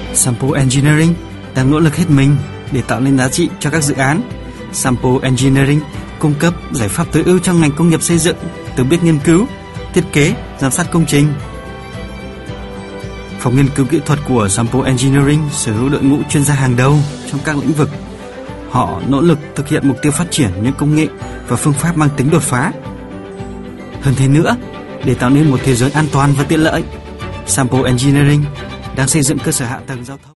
Sampo Engineering đang nỗ lực hết mình để tạo nên giá trị cho các dự án. Sampo Engineering cung cấp giải pháp tối ưu cho ngành công nghiệp xây dựng, từ biết nghiên cứu, thiết kế, giám sát công trình. Phòng nghiên cứu kỹ thuật của Sampo Engineering sở hữu đội ngũ chuyên gia hàng đầu trong các lĩnh vực. Họ nỗ lực thực hiện mục tiêu phát triển những công nghệ và phương pháp mang tính đột phá. Hơn thế nữa, để tạo nên một thế giới an toàn và tiện lợi, Sampo Engineering đang xây dựng cơ sở hạ tầng giao thông.